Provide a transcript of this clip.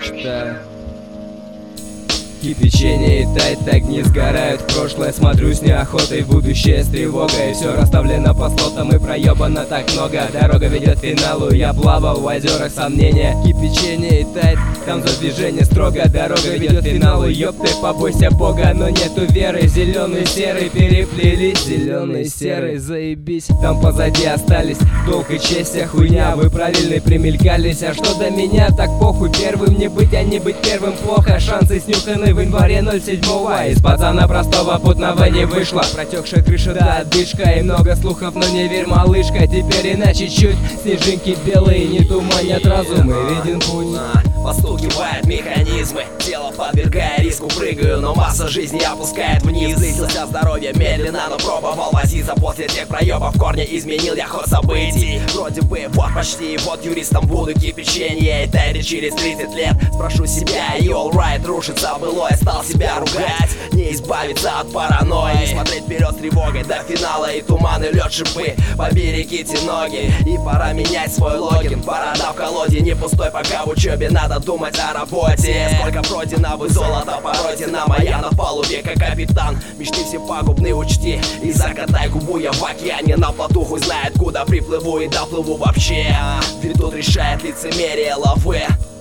что кипячение и тает, огни сгорают в прошлое. Смотрю с неохотой в будущее с тревогой. Все расставлено по слотам и проебано так много. Дорога ведет к финалу, я плавал в озерах сомнения. Кипячение и тает, там за движение строго. Дорога ведет к финалу, ёпты, побойся бога. Но нету веры, зеленый серый переплелись. Зеленый серый, заебись. Там позади остались долг и честь, вся хуйня. Вы правильно примелькались, а что до меня, так похуй. Первым не быть, а не быть первым плохо. Шансы снюханы в январе 07-го. Из пацана простого путного не вышло. Протекшая крыша, да, отдышка. И много слухов, но не верь, малышка. Теперь иначе чуть. Снежинки белые не туманят разум, и виден путь. Постукивают механизмы, тело подвергая риску, прыгаю, но масса жизни опускает вниз. Злился здоровье медленно, но пробовал возиться. После тех проебов в корне изменил я ход событий. Вроде бы вот почти, вот юристом буду. Кипячение и тайри через 30 лет. Спрошу себя, и alright, рушится былое. Стал себя ругать, не избавиться от паранойи. Смотреть вперед с тревогой до финала. И туман, и лед, шипы, поберегите ноги. И пора менять свой логин. Борода в колоде не пустой, пока в учебе надо думать о работе. Сколько пройдено вы золото, поройдена моя на палубе, как капитан. Мечты все пагубные учти, и закатай губу я в океане. На плоту хуй знает куда приплыву и доплыву вообще. Ведь тут решает лицемерие лавы.